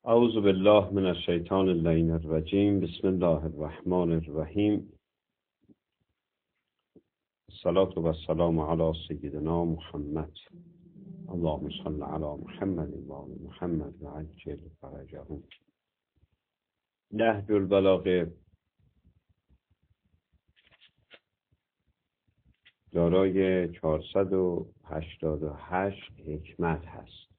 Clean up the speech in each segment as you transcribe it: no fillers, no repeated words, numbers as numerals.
اعوذ بالله من الشیطان اللعین الرجیم. بسم الله الرحمن الرحیم. الصلاة و السلام علی سیدنا محمد. اللهم صل علی محمد و آل محمد و عجل فرجهم. نهج البلاغه دارای 488 حکمت هست.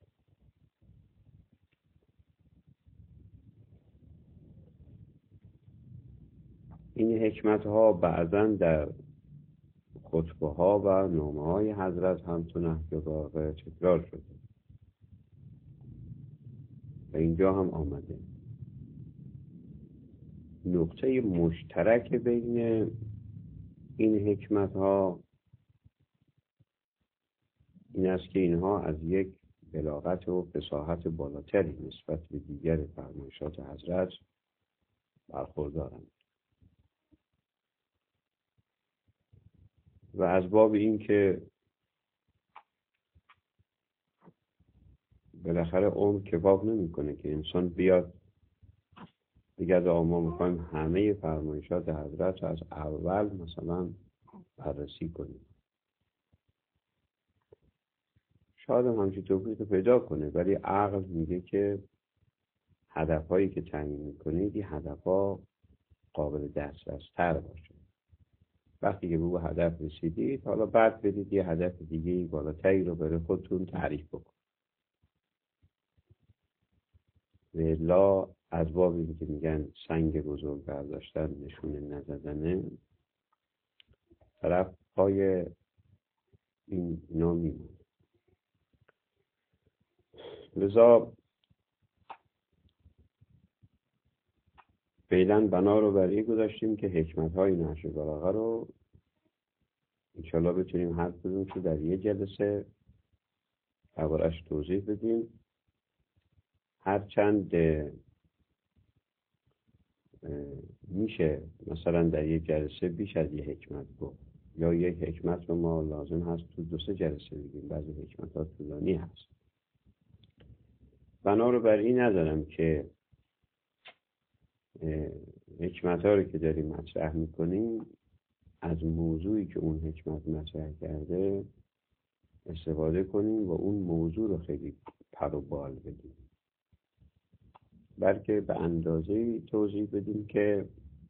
این حکمت ها بعضا در خطبه ها و نامه های حضرت هم تو نهج البلاغه تکرار شده و اینجا هم آمده. نقطه مشترک بین این حکمت ها این است که اینها از یک بلاغت و فصاحت بالاتری نسبت به دیگر فرمایشات حضرت برخوردارند و از باب این که بالاخره عمر کفاف نمیکنه که انسان بیاد دیگر ما میخوایم همه فرمایشات حضرت از اول مثلا بررسی کنیم. شاید هم همچین توفیق پیدا کنه، ولی عقل میگه که هدفهایی که تعیین میکنید این هدفها قابل دسترس‌تر باشه. وقتی که به هدف رسیدید حالا بعد بدید یه هدف دیگه بالاتری رو برای خودتون تعریف بکن. ولا از بابی که میگن سنگ بزرگ برداشتن نشونه نزدنه، طرف پای اینا میمونه. لذا فعلا بنا رو بر این گذاشتیم که حکمت های نهج البلاغه رو انشالله بتونیم هر کدوم رو در یه جلسه درباره‌اش توضیح بدیم. هرچند میشه مثلا در یک جلسه بیش از یک حکمت گفت، یا یک حکمت رو ما لازم هست تو 2-3 جلسه بگیم، بعضی حکمت ها طولانی هست. بنا رو بر این ندارم که حکمت ها رو که داریم مطرح میکنیم از موضوعی که اون حکمت مطرح کرده استفاده کنیم و اون موضوع رو خیلی پر و بال بدیم، بلکه به اندازه‌ای توضیح بدیم که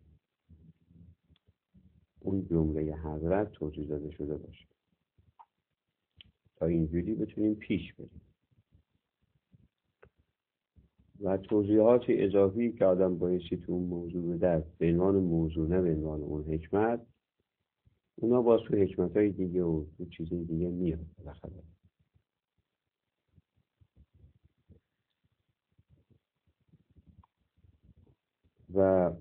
اون جمله حضرت توضیح داده شده باشه تا اینجوری بتونیم پیش بریم. و توضیحات اضافی که آدم بایستی تو اون موضوع بده به عنوان موضوع نه به عنوان اون حکمت، اونا باز تو حکمت‌های دیگه و تو چیزای دیگه میاد بالاخره. و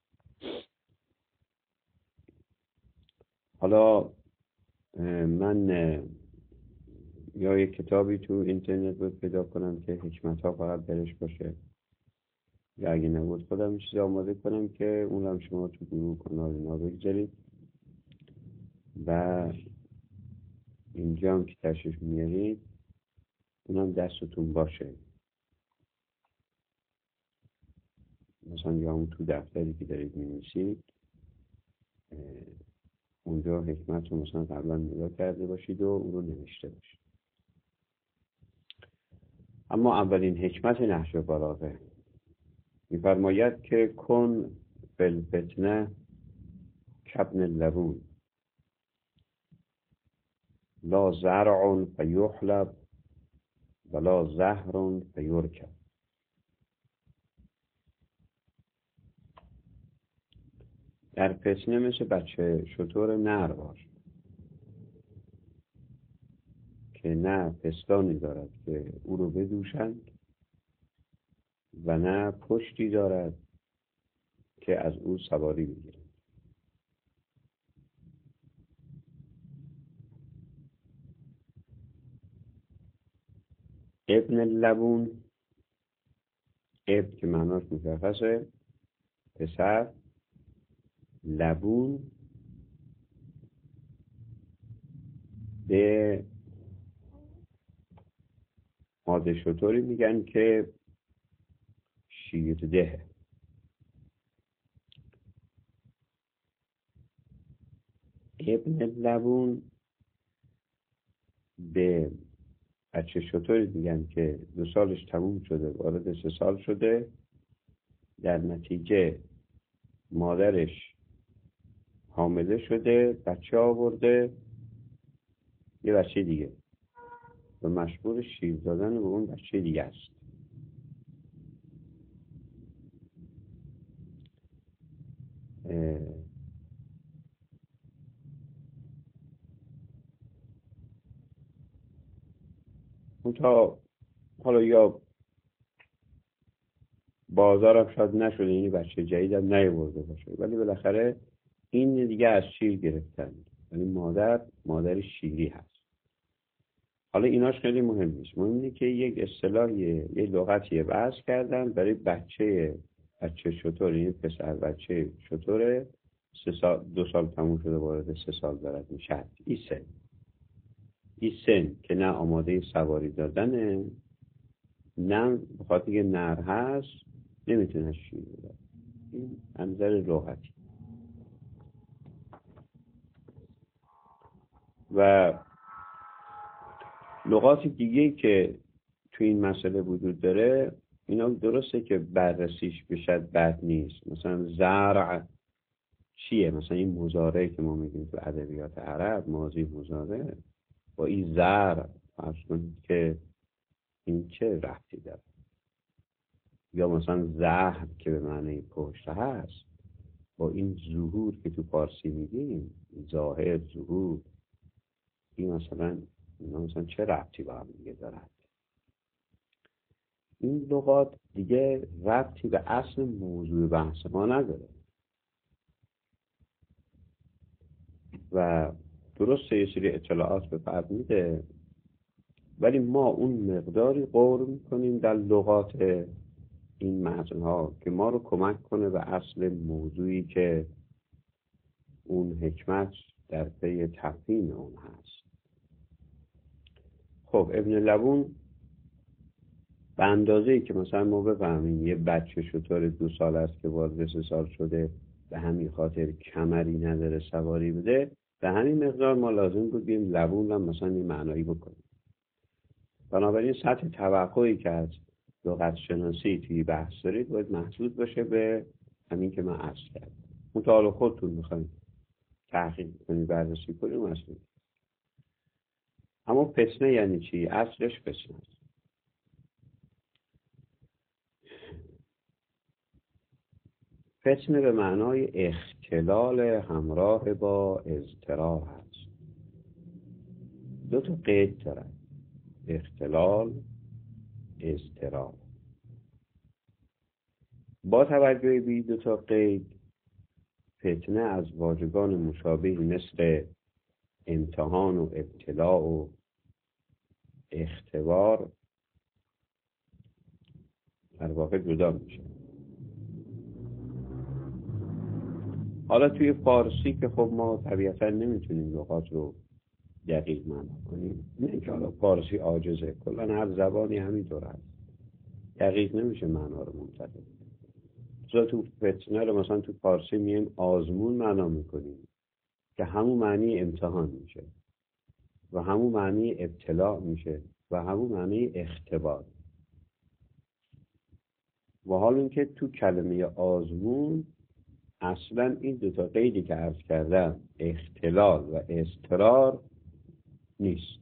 حالا من یا یک کتابی تو اینترنت بود پیدا کنم که حکمت‌ها فقط درش باشه، یا اگه نبود خودم چیزی آماده کنم که اون هم شما تو گروه کانال اینا بگذارید و اینجا هم که تشریف میارید اونم دستتون باشه. مثلا یا اون تو دفتری که دارید می‌نویسید اونجا حکمت رو مثلا قبلا نگاه کرده باشید و اون رو نوشته باشید. اما اولین حکمت نهج البلاغه می‌فرماید که کن فی الفتنه کابن اللبون لا زرع فیحلب ولا زهر فیرکب. در فتنه مثل بچه شتر نر باش که نه پستانی دارد که او رو بدوشند و نه پشتی دارد که از او سواری بگیرند. ابن اللبون، ابن که معناش مشخصه پسر، لبون به ماده شتری میگن که شیرده. ابن لبون به بچه شطوری میگن که 2 سالش تموم شده، وارد 3 سال شده، در نتیجه مادرش حامله شده، بچه آورده، یه بچه دیگه، و مشغول شیر دادن به اون بچه دیگه است. اون تا حالا یا بازارم شاید نشده، یعنی بچه جدید هم نیاورده باشه، ولی بالاخره این دیگه از شیر گرفتن، یعنی مادر شیری هست. حالا ایناش خیلی مهم نیست، مهم اینه که یک اصطلاحی، یک لغتی بحث کردن برای بچه شتر، این پسر بچه شتر 2 سال تموم شده وارد 3 سال دارد میشه. این سن که نه آماده سواری دادنه، نه بخاطر که نر هست نمیتونه شیر بده. این انظر لغتی. و لغات دیگه که تو این مسئله وجود داره، اینا درسته که بررسیش بشد بد نیست. مثلا زرع چیه؟ مثلا این مضارع که ما میگیم تو ادبیات عرب، ماضی مضارع، با این زرع فرض کنید که این چه ربطی داره؟ یا مثلا زهر که به معنی پشت هست، با این ظهور که تو فارسی میگیم، ظاهر، ظهور، این مثلا چه ربطی با هم دیگه دارد؟ این لغات دیگه ربطی به اصل موضوع بحث ما نداره. و درسته یه سری اطلاعات به فرد میده، ولی ما اون مقداری غور میکنیم در لغات این متن‌ها که ما رو کمک کنه به اصل موضوعی که اون حکمت در پی تفهیم اون هست. خب ابن لبون به اندازه‌ای که مثلا ما بفهمیم یه بچه شتر 2 سال است که وارد 3 سال شده، به همین خاطر کمری نداره سواری بده، به همین مقدار ما لازم بودیم لبون هم مثلا این معنایی بکنیم. بنابراین سطح توقعی که از لغت شناسی توی بحث دارید باید محدود باشه به همین که من عرض کردم. مطالعه خودتون میخواید تحقیق کنید، بررسی کنید مثلا. اما فتنه یعنی چی؟ اصلش فتنه است. فتنه به معنای اختلال همراه با اضطرار هست. 2 تا قید داره: اختلال، اضطرار. با توجه به این 2 تا قید، فتنه از واژگان مشابهی مثل امتحان و ابتلاء و اختبار در واقع جدا میشه. حالا توی فارسی که خب ما طبیعتا نمیتونیم لغات رو دقیق معنا کنیم، نه که حالا فارسی عاجزه، کلا هر زبانی همینطور هست، دقیق نمیشه معنا رو منتقل. تو فتنه رو مثلا تو فارسی میگیم آزمون معنا میکنیم که همون معنی امتحان میشه و همون معنی ابتلاء میشه و همون معنی اختبار. و حال اینکه تو کلمه آزمون اصلا این 2 تا قیدی که عرض کردم، اختلال و اضطرار، نیست.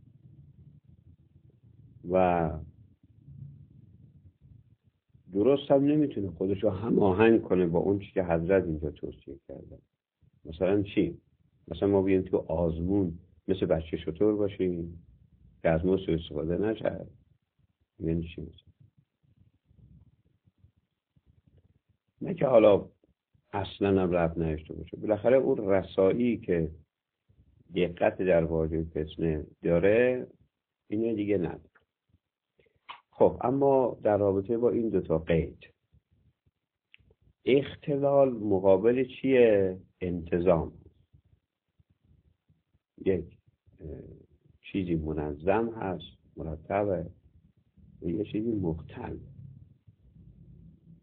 و درست هم نمیتونه خودش رو هماهنگ کنه با اون چی که حضرت اینجا توصیه کرده. مثلا چی؟ مثلا ما بیایم تو آزمون مثل بچه شتر باشیم که از ما سوء استفاده نشه، یعنی چی؟ مثلا نه که حالا اصلا هم ربط نداشته باشه، بالاخره اون رسایی که دقت در واژه فتنه داره اینه دیگه نداره. خب اما در رابطه با این 2 تا قید، اختلال مقابل چیه؟ انتظام. یک چیزی منظم هست، مرتبه، و یه چیزی مختل.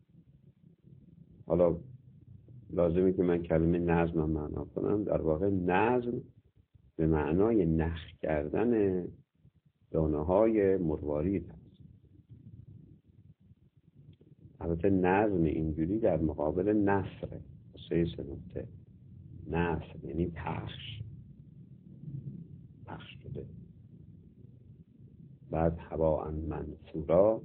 حالا لازمه که من کلمه نظم هم معنا کنم. در واقع نظم به معنای نخ کردن دانه های مروارید هست. البته نظم اینجوری در مقابل نثره. سه نقطه. نثر یعنی پخش شده. بعد هوا منصورا،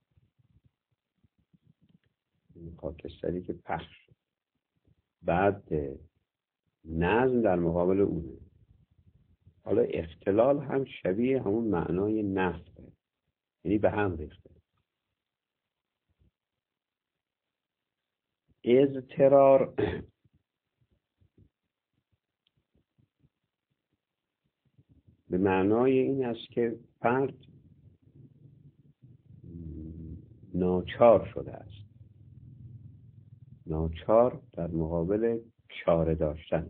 این خاکستری که پخش شد. بعد نظم در مقابل اونه. حالا اختلال هم شبیه همون معنای نثره، یعنی به هم ریخته. اضطرار به معنای این است که فرد ناچار شده است. ناچار در مقابل چاره داشتن.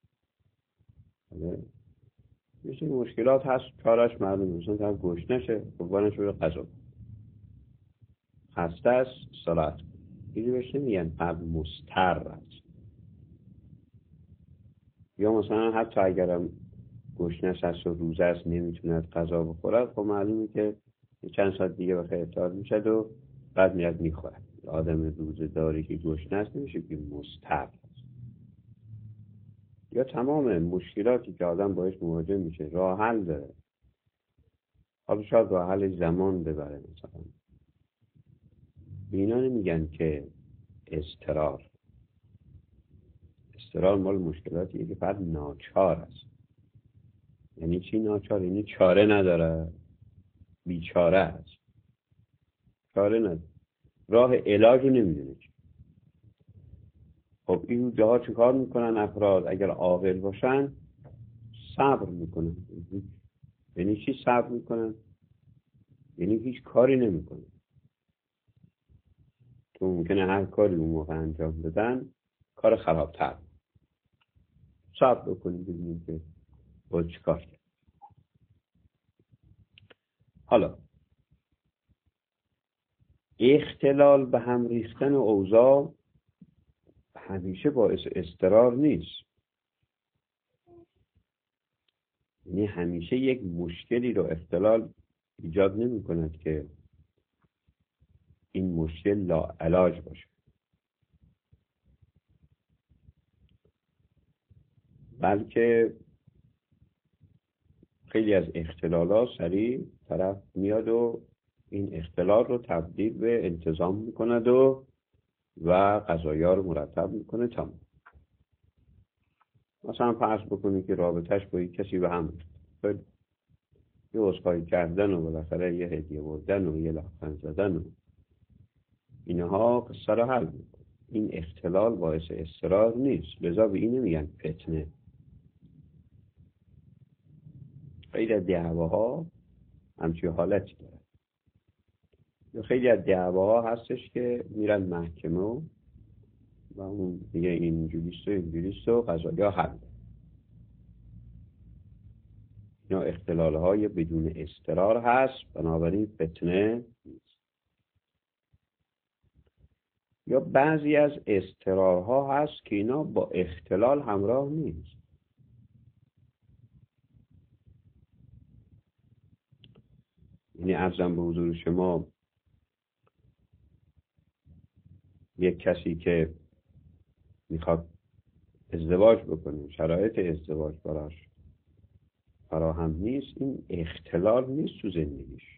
مثل مشکلات هست، چارش معلوم. مثلا طرف گشنشه، قربانش بره غذا. خسته است، صلات. اینو بهش نمیگن فرد مضطر است. یا مثلا حتی اگرم گشنش هست و روزه است نمیتوند غذا بخورد، خب معلومه که چند ساعت دیگه بخیر افطار میشد و بعد میاد میخورد. آدم روزه داری که گشنه است نمیشه که مضطر است. یا تمام مشکلاتی که آدم باش مواجه میشه راه حل داره. حالا شاید راه حل زمان ببره. مثلا اینا نمیگن که اضطرار مال مشکلاتیه که فرد ناچار است. یعنی چی ناچار؟ یعنی چاره نداره، بیچاره است، چاره نداره، راه علاج رو نمیدونه. خب این جاها چه کار میکنن افراد؟ اگر عاقل باشن صبر میکنن. یعنی چی صبر میکنن؟ یعنی هیچ کاری نمیکنن. تو ممکنه هر کاری اون موقع انجام بدن کار خرابتر. صبر بکنید ببینید که باید چی کار کرد. حالا اختلال به هم ریختن اوضاع همیشه باعث اضطرار نیست. یعنی همیشه یک مشکلی رو اختلال ایجاد نمی کند که این مشکل لاعلاج باشه. بلکه خیلی از اختلالات سریع طرف میاد و این اختلال رو تبدیل به انتظام میکند و قضایا رو مرتب میکنه. تمام. مثلا فرض بکنید که رابطهش با یک کسی به هم ریخت، یه عذرخواهی کردن و بالاخره یه هدیه بردن و یه لبخند زدن و اینها قصه رو حل میکنه. این اختلال باعث اضطرار نیست. لذا به این نمیگن فتنه. خیلی از دعواها همچین حالتی داره. یا خیلی از دعواها هستش که میرن محکمه و اون دیگه اینجوریست و قضایا حل. اینا اختلالهای بدون اضطرار هست، بنابراین فتنه نیست. یا بعضی از اضطرارها هست که اینا با اختلال همراه نیست. یعنی عرضم به حضور شما یک کسی که میخواد ازدواج بکنه، شرایط ازدواج براش فراهم نیست، این اختلال نیست تو زندگیش.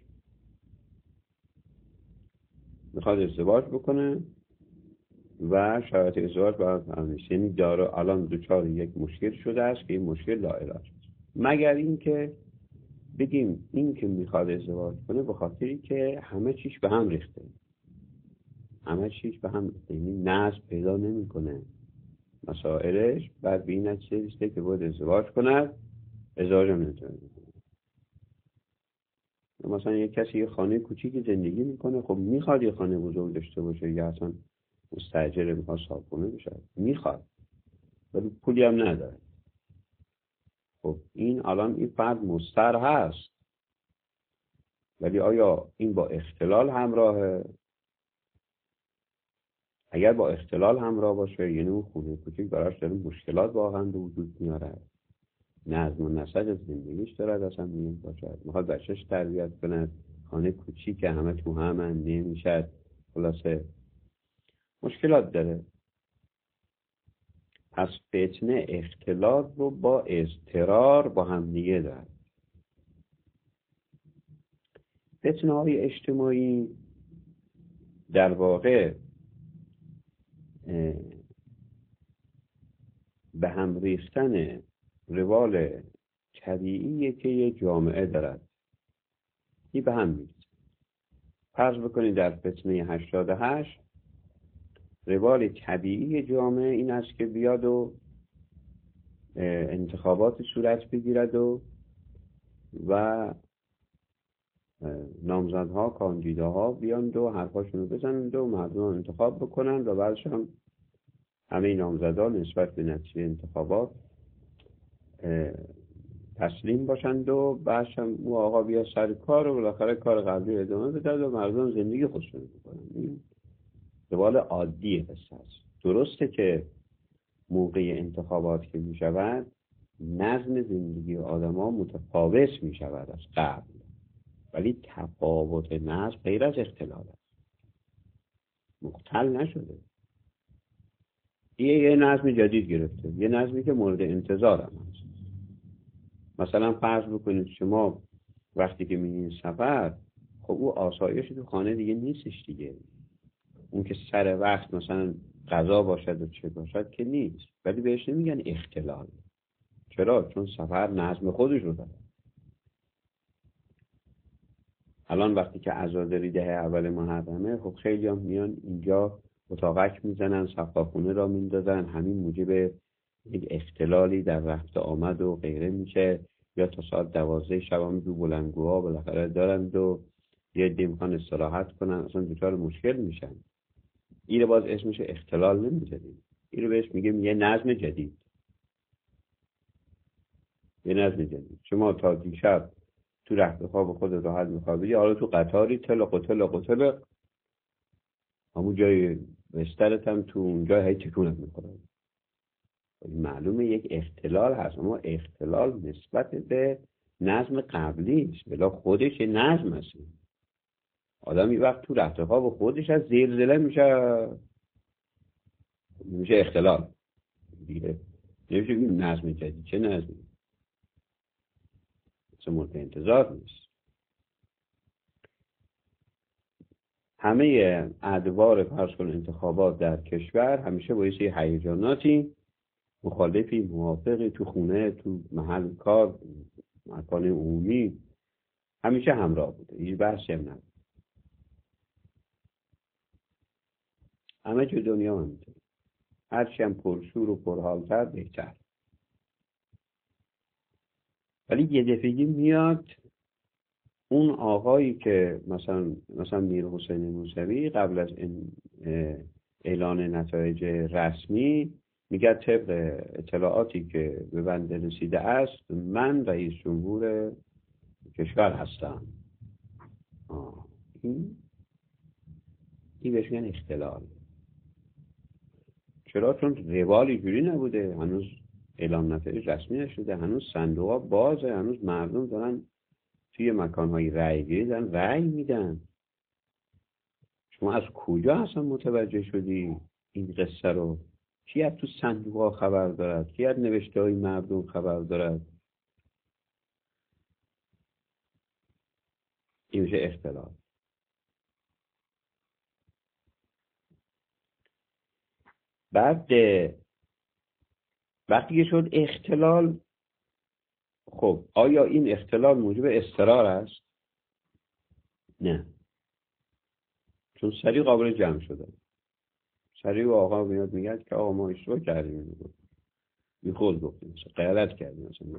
میخواد ازدواج بکنه و شرایط ازدواج براش فراهم نیست. یعنی داره الان دچار یک مشکل شده است که این مشکل لاعلاج است. مگر اینکه بگیم این که میخواد ازدواج کنه به خاطری که همه چیش به هم ریخته. همه چیش به هم ریخته. یعنی نظم پیدا نمیکنه مسائلش، بعد به این نتیجه رسیده که باید ازدواج کند، ازدواج هم نمیتونه بکنه. مثلا یک کسی یه خانه کوچیکی زندگی میکنه، خب میخواد یه خانه بزرگ داشته باشه، یا اصلا مستاجر میخواد صاحبخونه بشه، میخواد ولی پولی هم نداره. خب این الان این فرد مضطر هست، ولی آیا این با اختلال همراهه؟ اگر با اختلال همراه باشه، یعنی اون خونه کوچیک براش داره مشکلات واقعا به وجود میاره، نظم و نسق زندگیش دارد اصلا میاد باشد، میخواد بچهش تربیت کند، خانه کوچیک همه تو همن نمیشد، خلاصه مشکلات داره. پس فتنه اختلاط رو با اضطرار با هم دیگه دارد. فتنه های اجتماعی در واقع به هم ریختن روال طبیعی که یه جامعه دارد، این به هم می‌ریزه. فرض بکنید در فتنه 88 روال طبیعی جامعه این است که بیاد و انتخابات صورت بگیرد و نامزدها، کاندیداها بیان و حرفاشون رو بزنند و مردم انتخاب بکنند و بعدش هم همه نامزدها نسبت به نتیجه انتخابات تسلیم باشند و بعدش هم او آقا بیا سر کار و بالاخره کار قبلی ادامه بده و مردم زندگی خودشون رو بکنند. این روال عادی قصه است. درسته که موقع انتخابات که می شود نظم زندگی آدم‌ها متفاوت می شود از قبل، ولی تفاوت نظم غیر از اختلال است، مختل نشده. یه نظم جدید گرفته، یه نظمی که مورد انتظار هم هست. مثلا فرض بکنید شما وقتی که میرین سفر، خب او آسایش تو خانه دیگه نیستش دیگه، اون که سر وقت مثلا غذا باشد و چه باشد که نیست، ولی بهش نمیگن اختلال. چرا؟ چون سفر نظم خودش رو داره. الان وقتی که عزاداری ده اول محرمه، خب خیلی هم میان اینجا اتاقک میزنن، صفاخونه را میندازن، همین موجب یک اختلالی در رفت آمد و غیره میشه، یا تا ساعت 12 شب هم دو بلندگوها بالاخره دارند و یه عده میخوان استراحت کنن، اصلا دچار مشکل میشن. این رو باز اسمش اختلال نمیذاریم، این رو بهش میگیم یه نظم جدید. یه نظم جدید. شما تا دیشب تو رخت خواب خود راحت میخوابیدی، حالا تو قطاری تلق همون جای بسترت هم تو اونجا هی تکونت میخوره. معلومه یک اختلال هست، اما اختلال نسبت به نظم قبلی است، بلا خودش یه نظم هست. آدم یه وقت تو رخت خواب خودش از زلزله میشه اختلال دیگه. نمیشه بگیم نظم جدید. چه نظمی؟ اصلا مورد انتظار نیست. همه ادوار فرض کن انتخابات در کشور همیشه با یه هیجاناتی، مخالفی، موافقی، تو خونه، تو محل کار، مکان عمومی، همیشه همراه بوده. هیچ بحثی هم نبوده. همه جو دنیا همینطوره. هرچی هم پرشور و پرحالتر بهتر. ولی یه دفعگی میاد اون آقایی که مثلا میر حسین موسوی قبل از اعلان نتایج رسمی میگه طبق اطلاعاتی که به بنده رسیده است من رئیس جمهور کشور هستم. این بهش میگن اختلال. چرا؟ چون روالی جوری نبوده، هنوز اعلام نتایج رسمی نشده، هنوز صندوقا بازه، هنوز مردم دارن توی مکانهای رأی گیری دارن رأی میدن. شما از کجا اصلا متوجه شدی این قصه رو؟ کی از تو صندوقا خبر دارد؟ کی از نوشته های مردم خبر دارد؟ این میشه اختلال. بعد وقتی که شد اختلال، خب آیا این اختلال موجب اضطرار است؟ نه، چون سریع قابل جمع شده. سریع آقا میاد میگه که آقا ما اشتباه کردیم، بیخود گفتیم، غلط کردیم مثلا،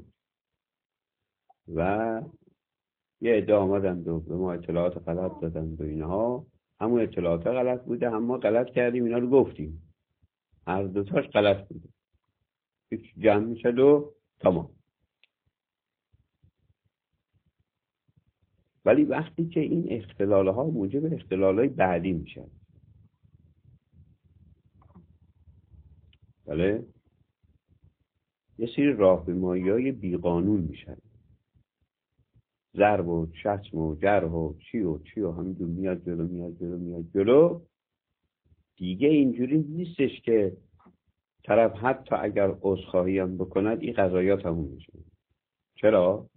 و یه عده آمدند و به ما اطلاعات غلط دادند و اینها، همون اطلاعات غلط بوده، هم ما غلط کردیم اینا رو گفتیم، هر دوتاش غلط بوده، هیچ جمع میشد و تمام. ولی وقتی که این اختلال ها موجب اختلال های بعدی میشن، بله، یه سری راهپیمایی‌های بیقانون میشن، ضرب و شتم و جرح و چی و همینجور میاد جلو. دیگه اینجوری نیستش که طرف حتی اگر عذرخواهی هم بکند این قضایا تموم میشه. چرا؟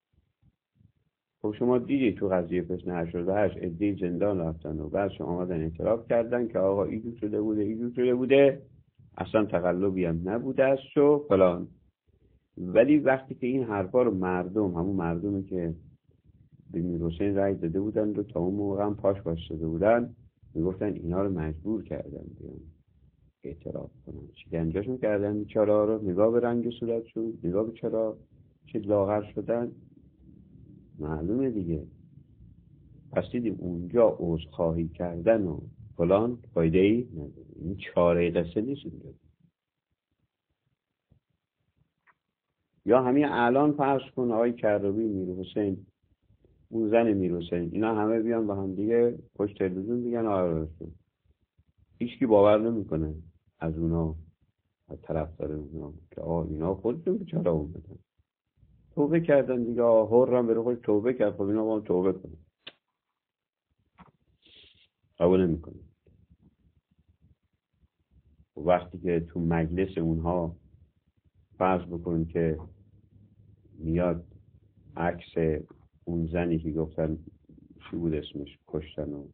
خب شما دیدی تو قضیه فتنه 88 عده‌ای زندان رفتن و بعدش آمدن اعتراف کردن که آقا اینجور شده بوده، اصلا تقلبی هم نبوده است و فلان. ولی وقتی که این حرفا رو همون مردمی که به میرحسین رأی داده بودن و تا اون موقع هم پاش باشده بودن، میگفتن اینا رو مجبور کردن بیان اعتراف کنن، شکنجهشون کردن بیچاره‌ها رو. نگاه به رنگ صورتشون، نگاه به چرا چه لاغر شدن، معلومه دیگه. پس دیدیم اونجا عذرخواهی کردن و فلان فایده ای نداره. این چاره قصه نیست اینجا. یا همین الان فرض کن آقای کروبی، میرحسین، اون زن میرحسین، اینا همه بیان با هم دیگه پشت تلویزیون میگن آره، هیچکی باور نمیکنه از اونا، از طرفدار اونا، که اینا خودشون بیچاره اومدن توبه کردن دیگه. هرم بره خودش توبه کرد، خب اینا با هم توبه کنن. قبول نمیکنه. وقتی که تو مجلس اونها فرض بکن که میاد عکس اون زنی که گفتن چی بود اسمش، کشتن و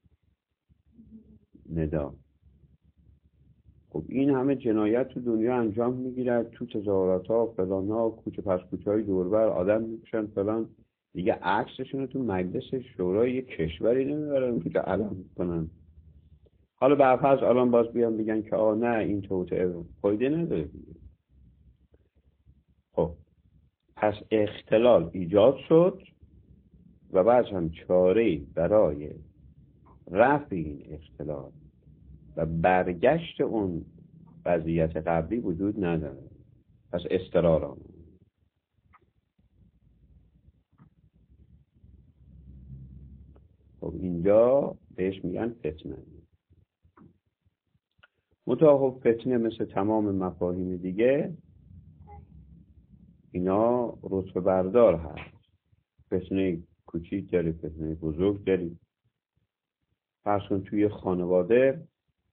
ندا، خب این همه جنایت تو دنیا انجام میگیرد، تو تظاهرات ها فلان ها، کوچه پس کوچه های دوربر آدم میکشن فلان، دیگه عکسشون رو تو مجلس شورای یک کشوری نمیبرن که علم میکنن. حالا به فرض الان باز بیان بگن که نه این توطئه، فایده نداره دیگه. خب پس اختلال ایجاد شد و بعد هم چاره‌ای برای رفع این اختلال و برگشت اون وضعیت قبلی وجود نداره. پس اضطرار آمد. خب اینجا بهش میگن فتنه. متأخب فتنه مثل تمام مفاهیم دیگه اینا رتبه بردار هست. فتنه کوچیک داری، فتنه بزرگ داری. فرض کن توی خانواده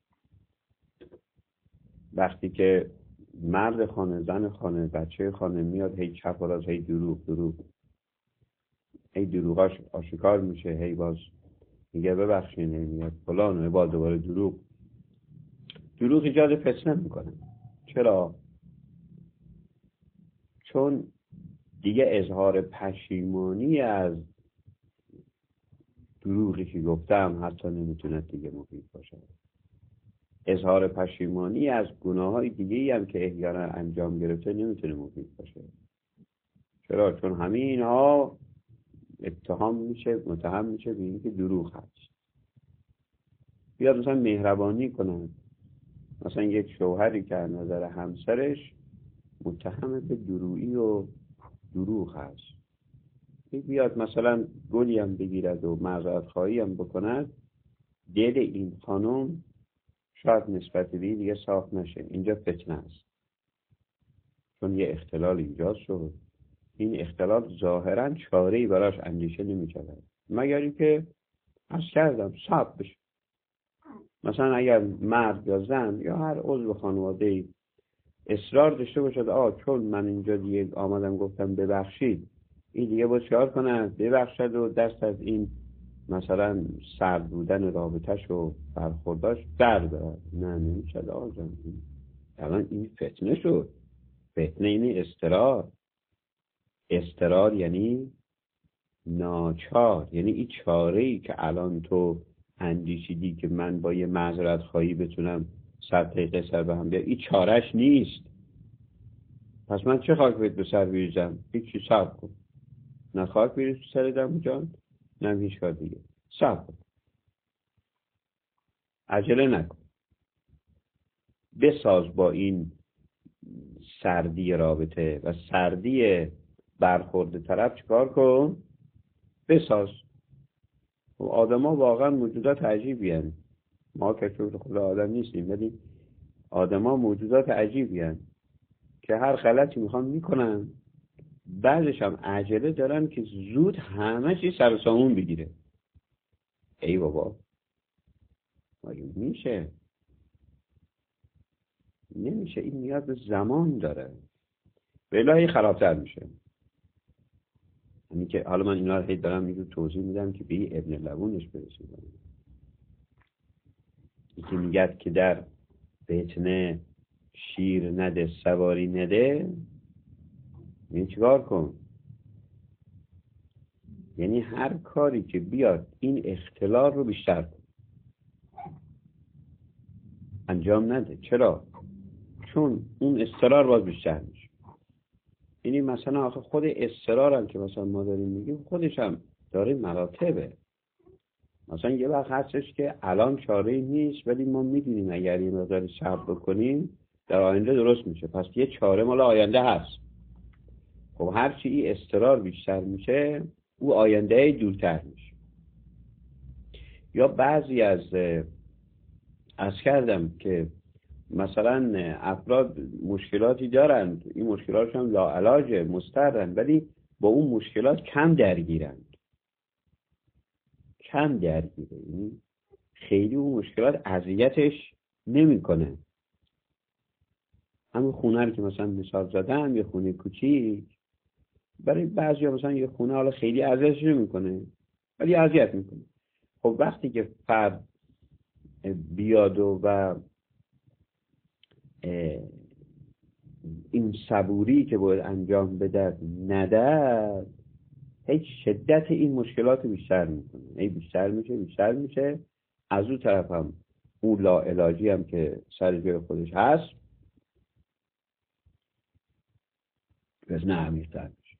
وقتی که مرد خانه، زن خانه، بچه خانه میاد هی چپ و راست، هی دروغ، هی دروغاش آشکار میشه، هی باز میگه ببخشید، هی میاد فلان و باز دوباره دروغ ایجاد فتنه میکنه. چرا؟ چون دیگه اظهار پشیمانی از دروغی که گفتم حتی نمیتونه دیگه مفید باشه. اظهار پشیمانی از گناههای دیگه‌ای هم که احیانا انجام گرفته نمیتونه مفید باشه. چرا؟ چون همین اینها متهم میشه به اینکه دروغ هست. بیاد مثلا مهربانی کنن، مثلا یک شوهری که از نظر همسرش متهم به درویی و دروغ هست، بیاد مثلا گلی هم بگیرد و معذرت خواهی هم بکند، دل این خانم شاید نسبت به دیگه صاف نشه. اینجا فتنه است، چون یه اختلال ایجاد شد. این اختلال ظاهرا چاره‌ای براش اندیشه نمی‌شود مگر اینکه عرض کردم صبر بشه. مثلا اگر مرد یا زن یا هر عضو خانواده‌ای اصرار داشته باشد چون من اینجا دیگه آمدم گفتم ببخشید، این دیگه باید چیکار کنه؟ ببخشد و دست از این مثلا سرد بودن رابطه‌ش و برخورداش بردارد. نه نمی‌شد آقا. الان این فتنه شد. فتنه این استرار یعنی ناچار، یعنی این چاره‌ای که الان تو اندیشیدی که من با یه معذرت خواهی بتونم 100 دقیقه سر به هم بیارم، این چارهش نیست. پس من چه خاک بهت به سر بریزم؟ هیچی، صبر کن. نه خاک بریز تو سر دمو جان، نه هیچ کار دیگه. صبر کن، عجله نکن، بساز با این سردی رابطه و سردی برخورد طرف چیکار کن؟ بساز. و آدم ها واقعا موجودات عجیبی هستند. ما که خود آدم نیستیم، ولی آدما موجودات عجیبی هستند که هر غلطی میخوان میکنن، بعدش هم عجله دارن که زود همه چی سر و سامون بگیره. ای بابا، مگه میشه؟ نمیشه. این نیاز به زمان داره، به الهی خرابتر میشه. یعنی که حالا من اینا رو هی دارم اینجور توضیح میدم که به این ابن لبونش برسیدم. یکی میگد که در فتنه شیر نده سواری نده، این چیکار کن؟ یعنی هر کاری که بیاد این اختلال رو بیشتر کن، انجام نده. چرا؟ چون اون اضطرار باز بیشتر میشه. یعنی مثلا آخه خود اضطرار هم که مثلا ما داریم میگیم خودش هم داره مراتبه. مثلا یه وقت هستش که الان چاره‌ای نیست، ولی ما میدونیم اگر یه مقدار صبر بکنیم در آینده درست میشه، پس یه چاره مال آینده هست. خب هرچی این اضطرار بیشتر میشه او آینده دورتر میشه. یا بعضی از کردم که مثلا افراد مشکلاتی دارند، این مشکلاتشون هم لاعلاج مسترن، ولی با اون مشکلات کم درگیرند. یعنی خیلی اون مشکلات اذیتش نمیکنه. همون خونه رو که مثلا مثال زدم، یه خونه کوچیک برای بعضیا مثلا یه خونه حالا خیلی اذیتش نمیکنه ولی اذیت میکنه. خب وقتی که فرد بیاد و این صبوری که باید انجام بده نداد، هیچ شدت این مشکلات بیشتر میکنه، هی بیشتر میشه. از اون طرف هم اون لاعلاجی هم که سر جای خودش هست وزن عمیق‌تر میشه.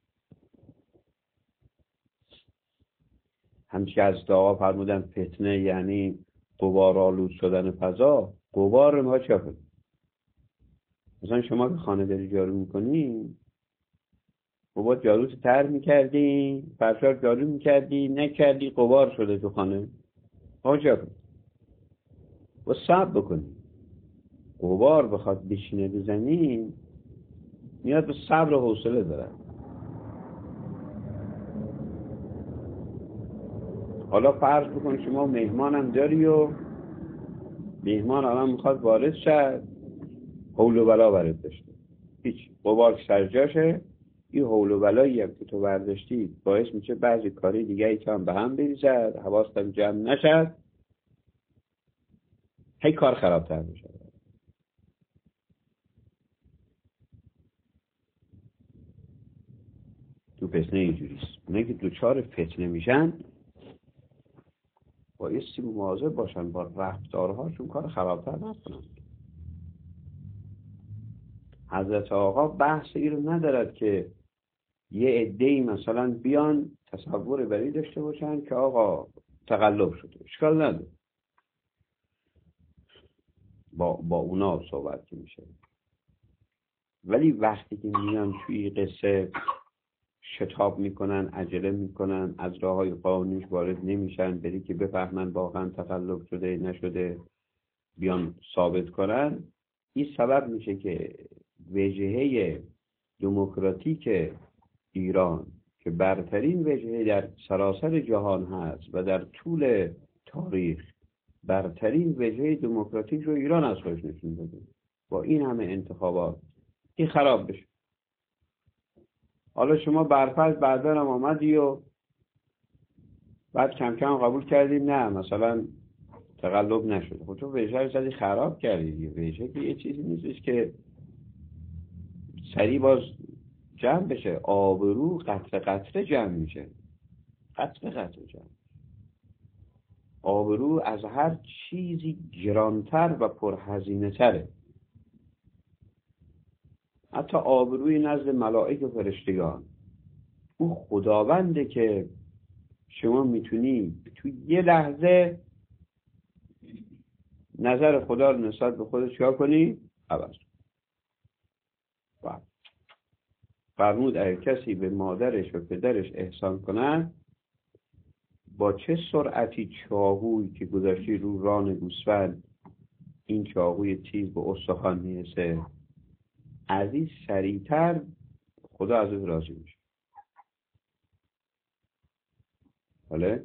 همچنین از آقا فرمودن فتنه یعنی غبارآلود شدن فضا. غبار ما چه کنیم؟ مثلا شما که خانه داری جارو میکنی، غبار جارو تر میکردی، فرشار جارو میکردی، نکردی، غبار شده تو خانه. چه کنی؟ و صبر بکنی. غبار بخواد بشینه به زمین نیاز به صبر و حوصله داره. حالا فرض بکن شما مهمانم داری و مهمان الان میخواد وارد شد، حول و بلا برات داشته، هیچ غبار سر جاشه. این حول و بلایی هم که تو برداشتی باعث میشه بعضی کاری دیگه ای که هم به هم بریزد، حواستم جمع نشد، هی کار خرابتر میشه. تو فتنه اینجوریست. اونایی که دوچار فتنه میشن بایستی مواظب باشن با رفتارهاشون کار خرابتر نکنن. حضرت آقا بحث این رو ندارد که یه عده‌ای مثلا بیان تصور بری داشته باشن که آقا تقلب شده، اشکال نداره، با اونا صحبت که میشه. ولی وقتی که میان توی قصه شتاب میکنن، عجله میکنن، از راههای قانونیش وارد نمیشن، بری که بفهمن واقعا تقلب شده نشده بیان ثابت کنن، این سبب میشه که وجهه دموکراتیک ایران که برترین وجهه در سراسر جهان هست و در طول تاریخ برترین وجهه دموکراتیک رو ایران از خودش نشون داده، با این همه انتخابات این خراب بشه. حالا شما برفرض بعدا هم آمدی و بعد کم کم قبول کردی نه مثلا تقلب نشده. خب تو وجهه زدی خراب کردی. وجهه که یه چیزی نیستش که سریع باز جمع بشه. آبرو قطره قطره جمع میشه، قطره قطره جمع. آبرو از هر چیزی گرانتر و پرهزینه تره، حتی آبروی نزد ملائک و فرشتگان. او خداونده که شما میتونی تو یه لحظه نظر خدا رو نسبت به خودت چیکار کنی؟ عوض. فرمود اگر کسی به مادرش و پدرش احسان کند، با چه سرعتی چاقویی که گذاشتی رو ران گوسفند این چاقوی تیز به استخوان میرسه، از این سریعتر خدا از او راضی میشه. حالا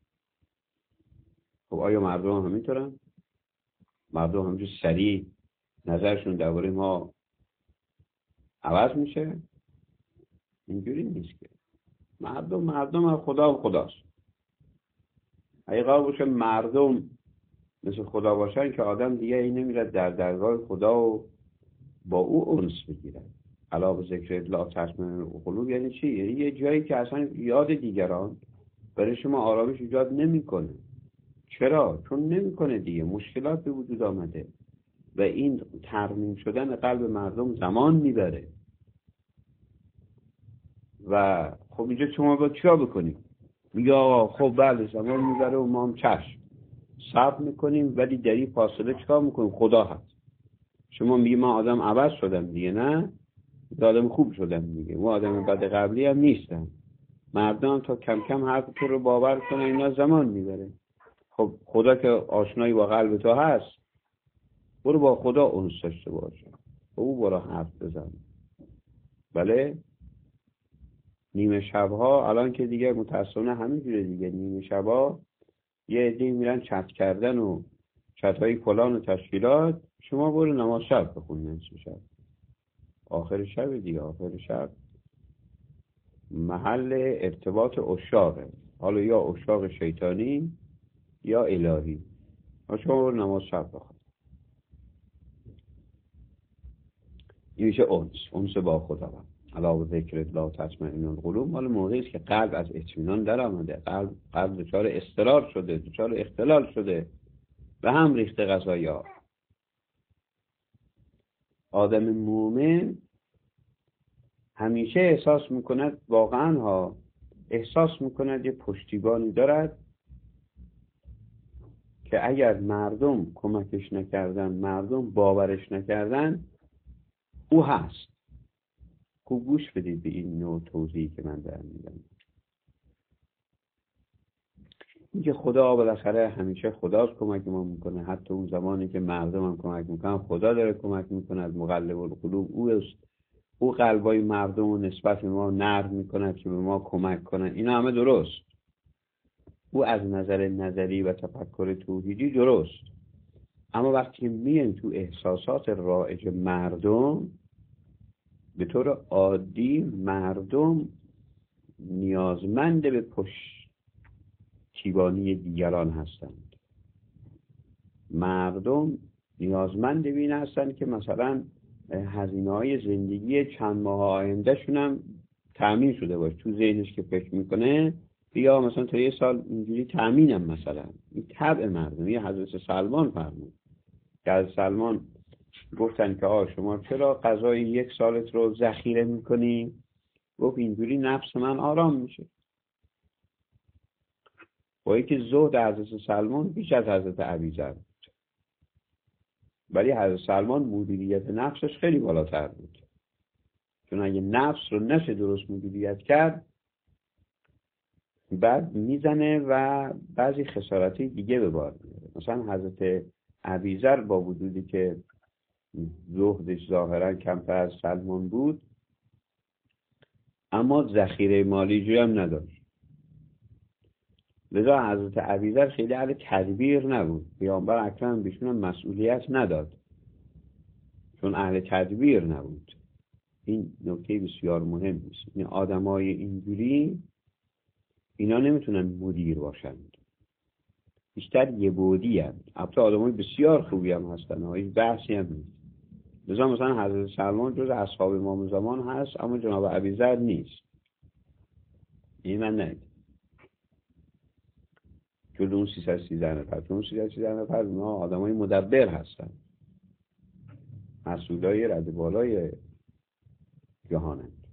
خب آیا مردم هم همینطورن؟ مردم همینجور سریع نظرشون درباره ما عوض میشه؟ اینجوری نیست که. مردم هم خداست. اگه قرار باشه مردم مثل خدا باشن که آدم دیگه این نمیرد در درگاه خدا و با او انس بگیرد. الا به ذکر لا تطمئن القلوب یعنی چی؟ یعنی یه جایی که اصلا یاد دیگران برای شما آرامش ایجاد نمیکنه. چرا؟ چون نمیکنه دیگه، مشکلات به وجود آمده و این ترمیم شدن قلب مردم زمان میبره. و خب اینجا شما با چیا بکنیم؟ میگه آقا خب بله زمان میبره و ما هم چشم صبر میکنیم، ولی در این فاصله چیکار میکنیم؟ خدا هست. شما میگی من آدم عوض شدم دیگه، نه آدم خوب شدم دیگه، و آدم بد قبلی هم نیستم. مردم تا کم کم حرف تو رو باور کنن اینا زمان میبره. خب خدا که آشنایی با قلب تو هست، برو با خدا انس داشته باش، با او برو حرف بزن. بله نیمه شبها الان که دیگه متاسفانه همینجوره دیگه، نیمه شبها یه عده‌ای میرن چت کردن و چت‌های فلان و تشکیلات، شما برو نماز شب بخون. نصف شب آخر شب دیگه، آخر شب محل ارتباط عشاقه، حالا یا عشاق شیطانی یا الهی. شما برو نماز شب بخون. این میشه انس با خدا. علاوه ذکر لا تطمئن القلوب، مال موقعی است که قلب از اطمینان در آمده، قلب دچار اضطراب شده، دچار اختلال شده و هم ریخته قضایا. آدم مومن همیشه احساس میکند، واقعا احساس میکند یه پشتیبانی دارد که اگر مردم کمکش نکردن، مردم باورش نکردن، او هست. خوب گوش بدید به این نوع توضیحی که من دارم میدم. اینکه خدا بالاخره همیشه خداست کمک ما میکنه، حتی اون زمانی که مردم هم کمک میکنن خدا داره کمک میکنه. از مقلب القلوب او قلبای مردم و نسبت به ما نرم میکند که به ما کمک کنن. اینا همه درست. او از نظر نظری و تفکر توحیدی درست. اما وقتی میایم تو احساسات رایج مردم، به طور عادی مردم نیازمند به پشتیبانی دیگران هستند. مردم نیازمند به این هستند که مثلا هزینه‌های زندگی چند ماه آینده شونم تأمین شده باشه. تو ذهنش که فکر میکنه بیا مثلا تا یه سال اینجوری تأمینم. مثلا این طبع مردم. یه حضرت سلمان فرمود که از سلمان گفتن که شما چرا غذای یک سالت رو ذخیره میکنی؟ گفت اینجوری نفس من آرام میشه. با که زهد حضرت سلمان بیش از حضرت ابیذر بود، ولی حضرت سلمان مدیریت نفسش خیلی بالاتر بود. چون اگه نفس رو نشه درست مدیریت کرد، بعد میزنه و بعضی خسارتی دیگه به بار میاره. مثلا حضرت ابیذر با وجودی که زهدش ظاهرا کمتر از سلمان بود، اما ذخیره مالی جوی هم نداشت. لذا حضرت ابیذر خیلی اهل تدبیر نبود. پیامبر اکرم بهشون مسئولیت نداد چون اهل تدبیر نبود. این نکته بسیار مهم است. این آدمای اینجوری اینا نمیتونن مدیر باشند، بیشتر یه بودی هستند. البته آدمای بسیار خوبی هم هستن، هیچ بحثی هم نیست. مثلا حضرت سلمان جز اصحاب امام زمان هست، اما جناب ابیذر نیست. این من نید جز اون 313 نفر. چون 313 نفر اونا آدمای مدبر هستن، مسئولای رد بالای جهانند.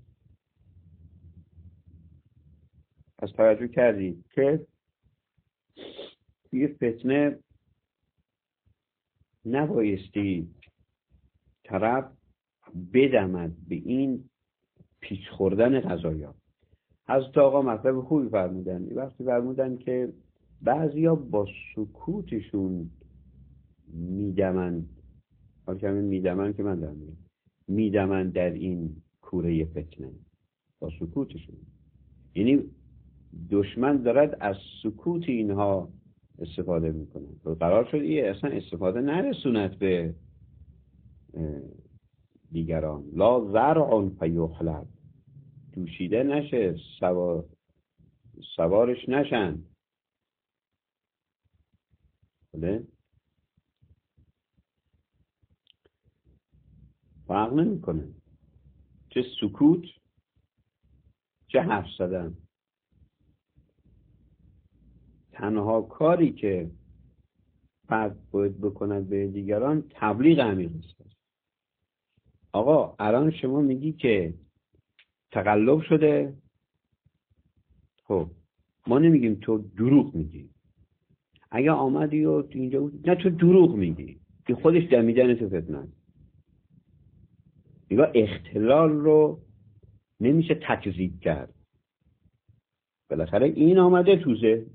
پس توجه کردید که یه فتنه نبایستی طرف بدمد به این پیچ خوردن قضایا. حضرت آقا مطلب خوبی فرمودن. وقتی فرمودن که بعضیا با سکوتشون میدمن، حال که همین میدمن که من دارم میگم، میدمن در این کوره فتنه با سکوتشون. یعنی دشمن دارد از سکوت اینها استفاده میکنه. قرار شد اصلا استفاده نرسوند به دیگران. لا زرع فیحلب، دوشیده نشه، سوارش نشن. بله؟ فرق نمیکنه چه سکوت چه حرف زدن. تنها کاری که فرد باید بکند به دیگران تبلیغ عمیق است. آقا الان شما میگی که تقلب شده، خب ما نمیگیم تو دروغ میگی. اگه آمدی و اینجا بود، نه تو دروغ میگی که خودش دمیدن تو فتنه. نگاه، اختلال رو نمیشه تکذیب کرد. بالاخره این آمده توزه.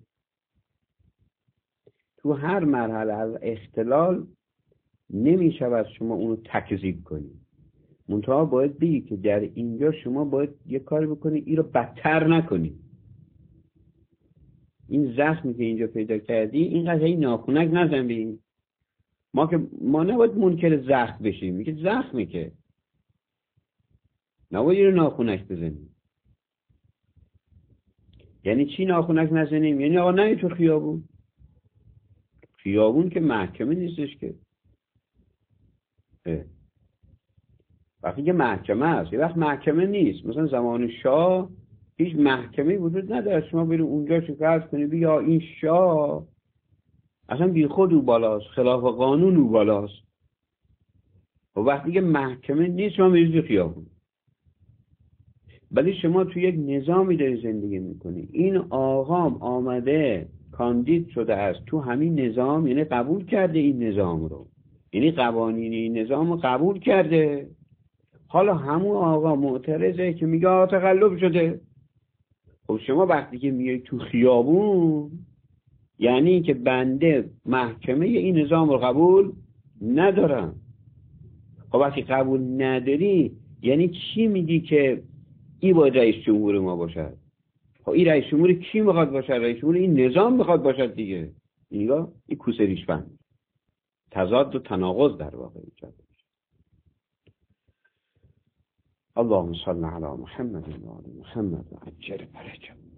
تو هر مرحله از اختلال نمیشود شما اونو تکذیب کنی. منتها باید بگی که در اینجا شما باید یه کاری بکنی این رو بدتر نکنی. این زخمی که اینجا پیدا کردی اینقدر این ناخونک نزن به این. ما نباید منکر زخم بشیم. میگه زخمی که نباید این رو ناخونک بزنیم. یعنی چی ناخونک نزنیم؟ یعنی آقا نه تو خیابون که محکمه نیستش که. وقتی که محکمه است، یه وقت محکمه نیست. مثلا زمان شاه هیچ محکمه وجود نداره شما برید اونجا شکایت کنید بیا این شاه اصلا بی خود او بالاست، خلاف قانون او بالاست. و وقتی که محکمه نیست شما میرید خیابون. ولی شما تو یک نظامی داری زندگی میکنی. این آقام آمده کاندید شده است تو همین نظام، یعنی قبول کرده این نظام رو، یعنی قوانین این نظام رو قبول کرده. حالا همون آقا معترضه که میگه تقلب شده. خب شما وقتی که میای تو خیابون یعنی که بنده محکمه این نظام رو قبول ندارم. خب وقتی قبول نداری یعنی چی میگی که این باید رئیس جمهور ما باشد؟ خب این رئیس جمهور کی میخواد باشد؟ رئیس جمهور این نظام میخواد باشد دیگه. نگاه، این کوسه ریشفند، تضاد و تناقض در واقع ایجاد میشه. اللهم صل علی محمد و آل محمد و عجل فرجهم.